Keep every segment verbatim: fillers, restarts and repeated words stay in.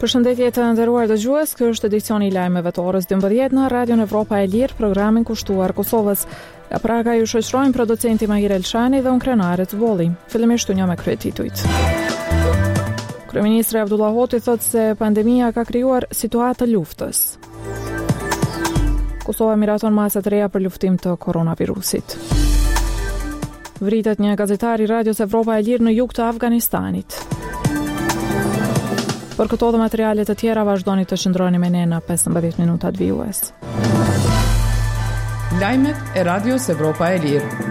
Përshëndetje të nderuar dëgjues, ky është edicioni i lajmeve të orës dymbëdhjetë në Radion Evropa e Lirë, programin kushtuar Kosovës. Nga Praga ju shoqërojnë producenti Mahir Elshani dhe unë Krenaret Volli. Fillimisht unë me kryetitujt. Kryeministri Abdullah Hoti thotë se pandemia ka krijuar situatë të luftës. Kosova miraton masa të reja për luftim të koronavirusit. Vritet një gazetar i Radios Evropa e Lirë në jug të Afganistanit. Për këto dhe materialet të tjera vazhdoni të qëndroni me ne në pesëmbëdhjetë minutat vijues. Lajmet e Radios Evropa e Lirë.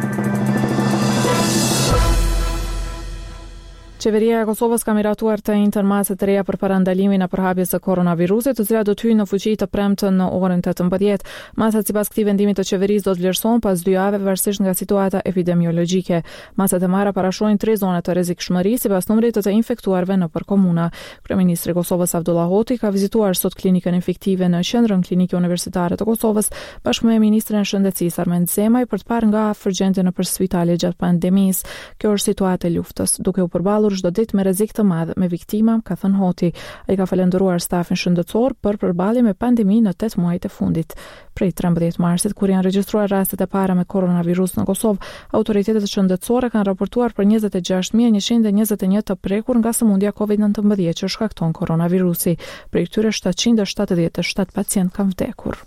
Qeveria e Kosovës ka miratuar të njëjtën masë të reja për parandalimin e përhapjes së koronavirusit, të cilat do të hyjnë në fuqi të premten në orën tetëmbëdhjetë. Masat sipas këtij vendimi të qeverisë do të vlerësohen pas dy javëve varësisht nga situata epidemiologjike. Masat e marra parashojnë tre zona të rrezikshmërisë sipas numrit të të infektuarve nëpër komuna. Kryeministri i Kosovës Abdullah Hoti ka vizituar sot klinikën infektive në qendrën klinike universitare të Kosovës bashkë me ministrin e shëndetësisë Armend Zemaj për të parë nga afër gjendjen nëpër spitale gjatë pandemisë. Kjo është situatë e luftës, duke u përballur çdo ditë me rrezik të madh me viktima, ka thënë Hoti. Ai ka falendëruar stafin shëndetësor për përballjen me pandeminë në tetë muajt e fundit. Prej trembëdhjetë marsit, kur janë regjistruar rastet e para me koronavirus në Kosovë, autoritetet shëndetësore kanë raportuar për njëzet e gjashtë mijë e njëqind e njëzet e një të prekur nga sëmundja covid nëntëmbëdhjetë që shkakton koronavirusi. Prej këtyre shtatëqind e shtatëdhjetë e shtatë pacientë kanë vdekur.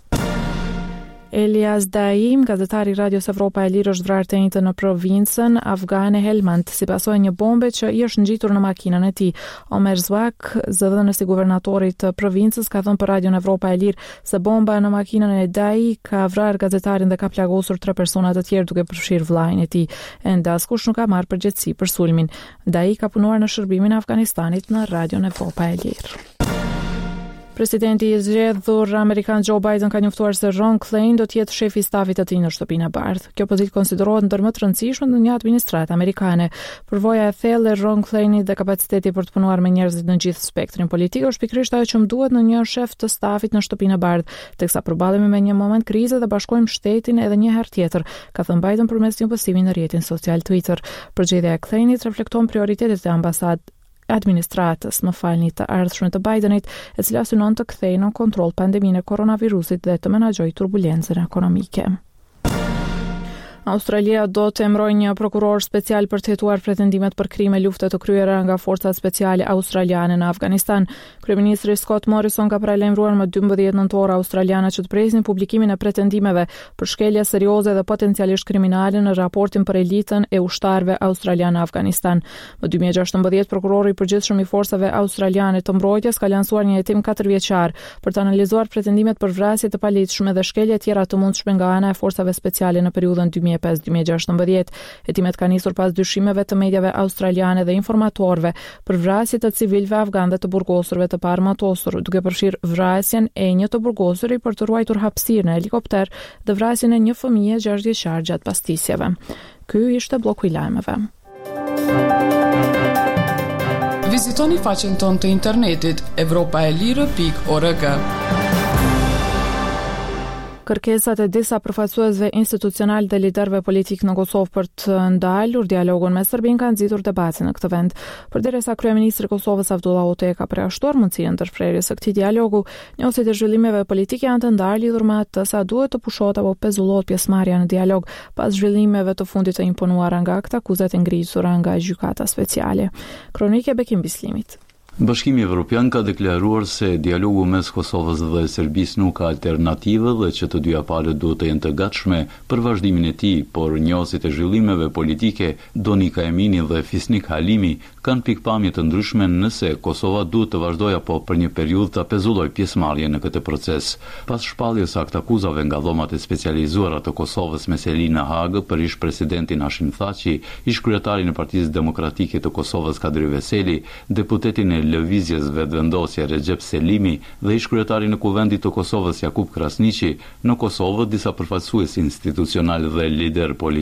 Elias Daim, gazetari i Radios Evropa e Lirë, është vrarë të njëjtën në provincën afgane Helmand, si pasojë një bombe që i është ngjitur në makinën e tij. Omer Zwak, zëdhënësi i guvernatorit të provincës, ka thënë për Radion Evropa e Lirë se bomba në makinën e Dai ka vrarë gazetarin dhe ka plagosur tre persona të tjerë duke përfshirë vllajën e tij. Ende askush nuk ka marrë përgjegjësi për sulmin. Dai ka punuar në shërbimin e Afganistanit në Radion Evropa e Lirë. Presidenti i zgjedhur amerikan Joe Biden ka njoftuar se Ron Klain do të jetë shefi i stafit të tij në Shtëpinë e Bardhë. Kjo pozitë konsiderohet ndër më të rëndësishmet në një administratë amerikane. Përvoja e thellë e Ron Klainit dhe kapaciteti për të punuar me njerëzit në gjithë spektrin politik është pikërisht ajo që më duhet në një shef të stafit në Shtëpinë e Bardhë, teksa përballemi me një moment krize dhe bashkojmë shtetin edhe një herë tjetër, ka thënë Biden përmes një postimi në rrjetin social Twitter. Përgjedhja e Klainit reflekton prioritetet e ambasadës administratës më falni të ardhshme të Bidenit, e cila synon të kthejë në kontroll pandeminë e koronavirusit dhe të menaxhojë turbulencën ekonomike. Australia do të emërojë një prokuror special për të hetuar pretendimet për krime lufte të kryera nga forcat speciale australiane në Afganistan. Kryeministri Scott Morrison ka paralajmëruar më dymbëdhjetë nëntor australianët që të presin publikimin e pretendimeve për shkelje serioze dhe potencialisht kriminale në raportin për elitën e ushtarëve australianë në Afganistan. Më dy mijë e gjashtëmbëdhjetë prokurori i përgjithshëm i forcave australiane të mbrojtjes ka lansuar një hetim katërvjeçar për të analizuar pretendimet për vrasje të paligjshme dhe shkelje tjera të mundshme nga ana e forcave speciale në periudhën dy mijë e pesë deri në dy mijë e gjashtëmbëdhjetë. Hetimet kanë nisur pas dyshimeve të mediave australiane dhe informatorëve për vrasje të civilëve afgan dhe të burgosurve të paarmatosur, duke përfshirë vrasjen e një të burgosuri për të ruajtur hapësirë në helikopter dhe vrasjen e një fëmije gjashtë vjeçar gjatë pastisjeve. Ky ishte bloku i lajmeve. Vizitoni faqen tonë të internetit evropaelire pikë org. Kërkesat e disa përfaqësuesve institucional dhe liderëve politik në Kosovë për të ndalur dialogun me Serbinë kanë nxitur debatin në këtë vend. Përderisa kryeministri i Kosovës Abdullah Hoti ka përjashtuar mundësinë ndërprerjes së këtij dialogu, njësit e zhvillimeve politike janë të ndarë lidhur me atë sa duhet të pushohet apo pezullohet pjesëmarrja në dialog pas zhvillimeve të fundit të imponuara nga akta akuzat e ngritura nga gjykata speciale. Kronike Bekim Bislimit. Bashkimi Evropian ka deklaruar se dialogu mes Kosovës dhe Serbisë nuk ka alternativë dhe që të dyja palët duhet të jenë të gatshme për vazhdimin e tij, por njësit e zhvillimeve politike, Donika Emini dhe Fisnik Halimi, kanë pikpamje të ndryshme nëse Kosova duhet të vazhdojë apo për një periudhë të pezullojë pjesëmarrje në këtë proces. Pas shpalljes së aktakuzave nga dhomat e specializuara të Kosovës me Selina Hagë për ish presidentin Hashim Thaçi, ish kryetarin e Partisë Demokratike të Kosovës Kadri Veseli, deputetin e lëvizjes vetëvendosje Recep Selimi dhe ish kryetari në kuvendit të Kosovës Jakub Krasniqi, në Kosovë disa përfaqësues institucional dhe lider politik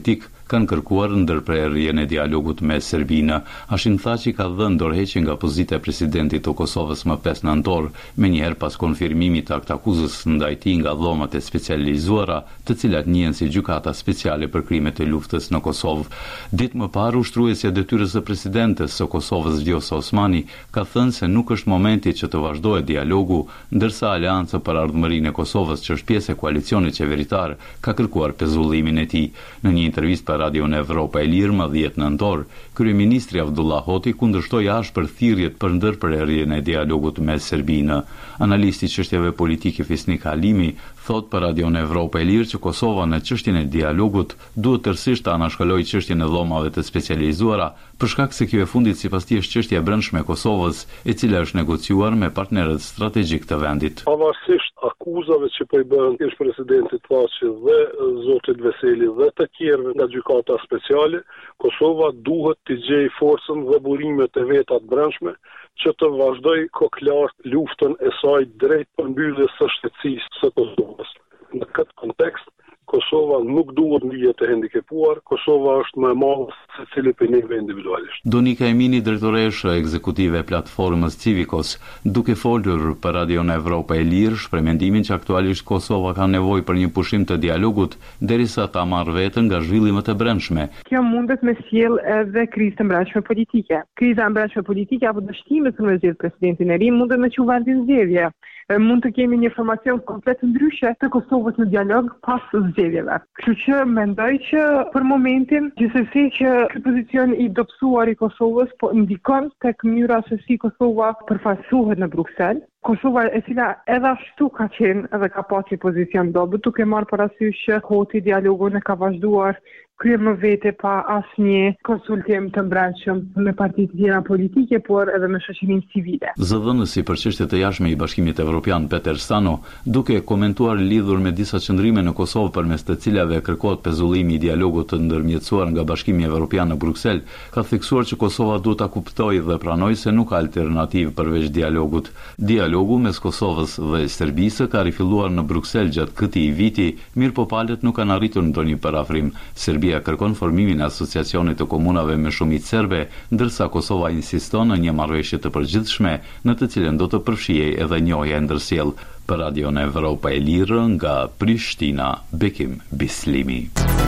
kanë kërkuar ndërprerjen e dialogut me Serbinë. Hashim Thaçi ka dhënë dorëheqje nga pozita e presidentit të Kosovës më pesë nëntor, menjëherë pas konfirmimit të aktakuzës ndaj tij nga dhomat e specializuara, të cilat njihen si gjykata speciale për krimet e luftës në Kosovë. Ditë më parë, ushtruesja e detyrës së presidentes së Kosovës Vjosa Osmani ka thënë se nuk është momenti që të vazhdojë dialogu, ndërsa Aleanca për Ardhmërinë e Kosovës, që është pjesë e koalicionit qeveritar, ka kërkuar pezullimin e tij. Në një intervistë për Radion Evropa e Lirë më dhjetë nëntor, kryeministri Abdullah Hoti kundërshtoi ashpër thirrjet për ndërprerjen e dialogut me Serbinë. Analisti i çështjeve politike Fisnik Halimi thot për Radion Evropa e Lirë që Kosova në çështjen e dialogut duhet tërësisht të anashkalojë çështjen e dhomave të specializuara, për shkak se kjo e fundit sipas tij është çështja e brendshme e Kosovës, e cila është negociuar me partnerët strategjik të vendit. Pavarësisht akuzave që po i bën ish presidentit Thaçi dhe zotit Veseli dhe të tjerëve nga gjykata speciale, Kosova duhet të gjejë forcën dhe burimet e veta të brendshme që të vazhdoj kokëlart luftën e saj drejt përmbylljes së shtetësisë së Kosovës. Në këtë kontekst, Kosova nuk duhet ndihet e hendikepuar, Kosova është më e madhe se cili për neve individualisht. Donika Emini, drejtoresha ekzekutive e platformës Civicos, duke folur për Radion Evropa e Lirë, shpreh mendimin që aktualisht Kosova ka nevojë për një pushim të dialogut derisa ta marrë veten nga zhvillimet e brendshme. Kjo mundet me sjell edhe krizë të brendshme politike. Kriza e brendshme politike apo dështimet për me zgjedh presidentin e ri mundet me quvendin zgjedhje. Mund të kemi një formacion komplet ndryshe të Kosovës në dialog pas zgjedhjeve. Kështu që mendoj që për momentin, gjithsesi që ky pozicion i dobësuar i Kosovës po ndikon tek mënyra se si Kosova përfaqësohet në Bruksel. Kosova e cila edhe ashtu ka qenë edhe ka pasur pozicion dobët, duke marrë parasysh që Hoti dialogun e ka vazhduar krye më vete pa asnjë konsultim të brendshëm me partitë tjera politike, por edhe me shoqërinë civile. Zëdhënësi për çështjet e jashtme i Bashkimit Evropian Peter Stano, duke komentuar lidhur me disa qëndrime në Kosovë përmes të cilave kërkohet pezullimi i dialogut të ndërmjetësuar nga Bashkimi Evropian në Bruksel, ka theksuar që Kosova duhet ta kuptojë dhe pranojë se nuk ka alternativë përveç dialogut. Dialogu mes Kosovës dhe Serbisë ka rifilluar në Bruksel gjatë këtij viti, mirëpo palët nuk kanë arritur ndonjë parafrim. Serbia kërkon formimin e asociacionit të komunave me shumicë serbe, ndërsa Kosova insiston në një marrëveshje të përgjithshme në të cilën do të përfshijej edhe njohja e ndërsjellë. Për Radion Evropa e Lirë nga Prishtina, Bekim Bislimi.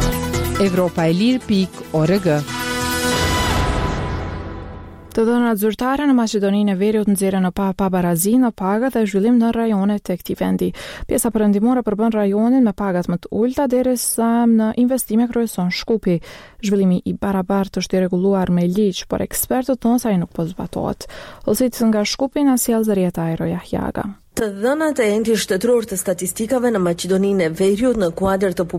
Evropa e Lirë pikë org. Të dhënat zyrtare në Maqedoninë e Veriut nxjerrën në pa pabarazi në pagat dhe zhvillim në rajonet të këtij vendi. Pjesa perëndimore përbën rajonin me pagat më të ulta derisa në investime kryeson Shkupi. Zhvillimi i barabartë është i rregulluar me ligj, por ekspertët thonë se ai nuk po zbatohet. Ose nga Shkupi na sjell Zarieta Ajro Jahjaga. Të dhënat e enti shtetëror të statistikave në Maqedoninë e Veriut në kuadër të